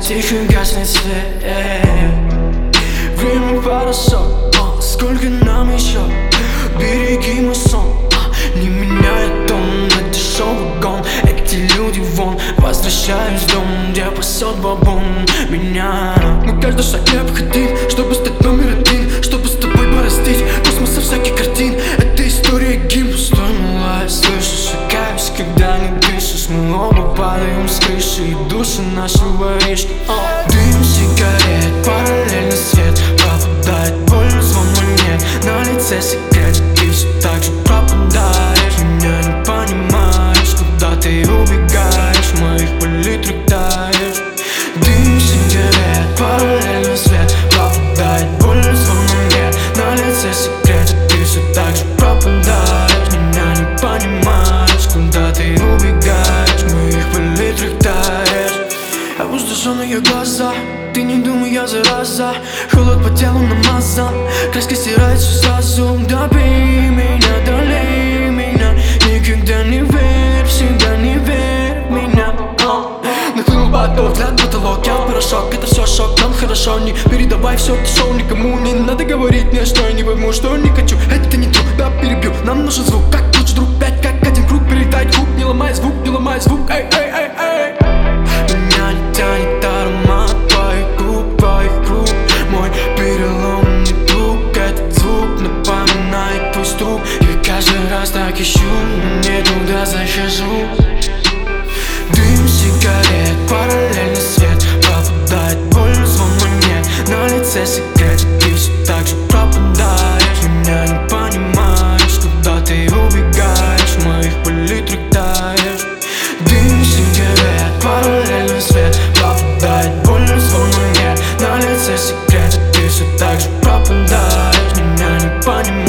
тихо гаснет свет. Время хорошо, сколько нам еще? Береги мой сон, не меняет тон, это шоу-гон. Эти люди вон, возвращаюсь в дом, где пасет бабун меня. Мы каждый шаг необходим, чтобы стать номер один, чтобы с тобой порастить космоса всяких картин. Это история гимн, пустой лайф, слышишь, шагаюсь, когда не дышишь. Мы оба падаем с крыши, и души наши воришки. Дым сигарет, параллельный свет, попадает боль, звон монет. На лице секрет, ты все так же пропадаешь. Меня не понимаешь, куда ты убегаешь, в моих палитрах таешь. Дым сигарет, параллельный свет, попадает боль, звон монет. На лице секрет, ты все так же пропадаешь. Меня не понимаешь, куда ты убегаешь, в моих палитрах таешь. Опустошенные глаза, ты не думай, я зараза. Холод по телу намазан, краска стирает все сразу. Добей меня, долей меня, никогда не верь в себя, не верь в меня. Нахлынул поток, взгляд потолок, я порошок, это все шок. Нам хорошо, не передавай все это шоу никому. Не надо говорить мне, что я не пойму, что не хочу. Это не то, да перебью, нам нужен звук, как лучше друг. 5 как один круг, передай куб, не ломай звук, не ломай звук. Эй, эй, эй, эй. Меня не тянет аромат твоих рук. Мой переломный друг, этот звук напоминает твой стук. Я каждый раз так ищу, но не туда захожу. Дым сигарет, параллельный свет, попадает боль, звон монет. На лице секрет, ты все так же пропадаешь. Меня не понимаешь, куда ты убегаешь, в моих палитрах таешь. Дым сигарет, параллельный свет, попадает боль, звон монет. На лице секрет, ты все так же пропадаешь. Меня не понимаешь.